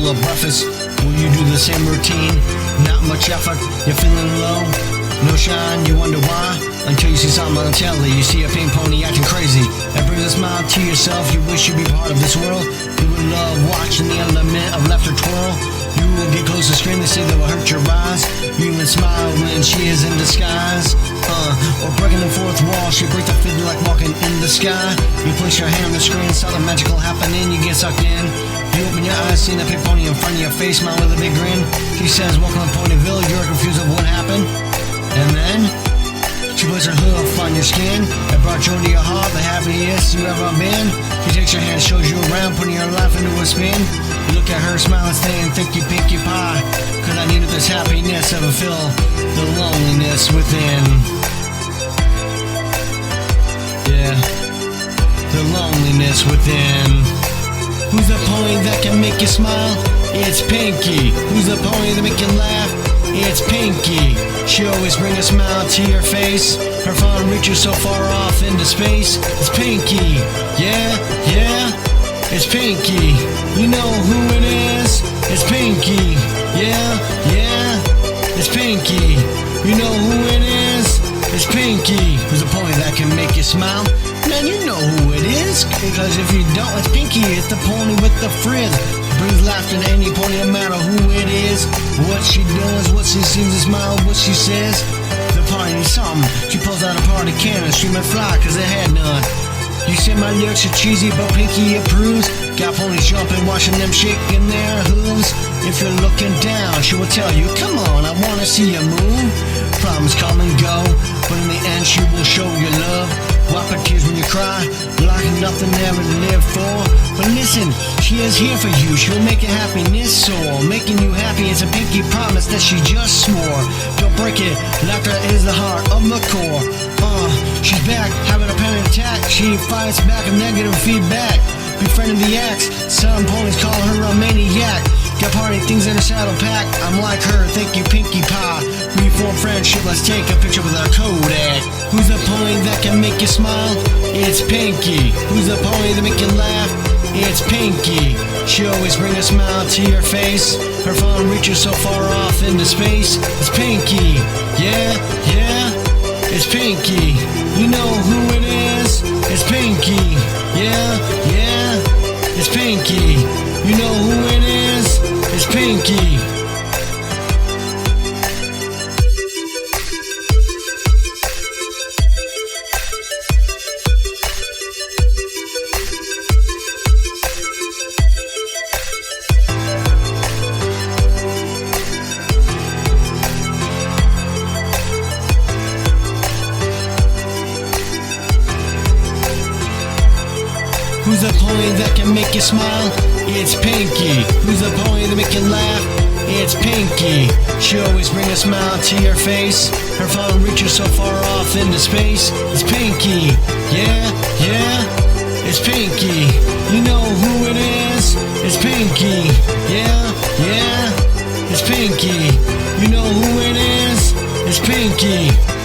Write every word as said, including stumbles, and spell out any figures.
bowl of breakfast. Will you do the same routine? Not much effort, you're feeling low. No shine, you wonder why. Until you see something on the telly, you see a pink pony acting crazy. That brings a smile to yourself, you wish you'd be part of this world. You would love watching the element of laughter twirl. You will get close to screen, they say that will hurt your eyes. You even smile when she is in disguise. Uh, or breaking the fourth wall, she breaks the fifth like walking in the sky. You place your hand on the screen, something magical happening, you get sucked in. You open your eyes, seeing the pink pony in front of your face, smile with a big grin. She says, welcome to Ponyville, you're confused of what happened. And then, she puts her hoof on your skin. It brought joy to your heart, the happiest you ever been. She takes your hand, shows you around, putting your life into a spin. You look at her, smiling, saying, thank you, Pinkie Pie. Cause I needed this happiness, ever feel the loneliness within. Yeah, the loneliness within. Who's the pony that can make you smile? It's Pinkie. Who's the pony that make you laugh? It's Pinkie. She always brings a smile to your face. Her phone reaches so far off into space. It's Pinkie. Yeah, yeah. It's Pinkie. You know who it is? It's Pinkie. Yeah, yeah. It's Pinkie. You know who it is? It's Pinkie. Who's a pony that can make you smile? Man, you know who it is. Because if you don't, it's Pinkie. It's the pony with the frizz. Brings laughter to any pony, no matter who it is. What she does, what she seems to smile, what she says. The party needs something. She pulls out a party cannon, streaming fly, cause it had none. You say my lyrics are cheesy, but Pinkie approves. Got ponies jumping, watching them shaking their hooves. If you're looking down, she will tell you, come on, I wanna see you move. Problems come and go, but in the end she will show you love. Wipe her tears when you cry, like nothing ever to live for. But listen, she is here for you, she'll make your happiness soar. Making you happy is a Pinkie promise that she just swore. Don't break it, laughter is the heart of the core. Uh, she's back, having a panic attack. She fights back with negative feedback. Befriending the ex, some ponies call her a maniac. Got party things in her saddle pack. I'm like her, thank you Pinkie Pie. We form friendship, let's take a picture with our Kodak. Who's the pony that can make you smile? It's Pinkie. Who's the pony that make you laugh? It's Pinkie. She always brings a smile to your face. Her phone reaches so far off into space. It's Pinkie. Yeah, yeah. It's Pinkie. You know who it is? It's Pinkie. Yeah, yeah. It's Pinkie. You know who it is? It's Pinkie. Who's the pony that can make you smile? It's Pinkie. Who's the pony that make you laugh? It's Pinkie. She always brings a smile to your face. Her phone reaches so far off into space. It's Pinkie. Yeah, yeah. It's Pinkie. You know who it is? It's Pinkie. Yeah, yeah. It's Pinkie. You know who it is? It's Pinkie.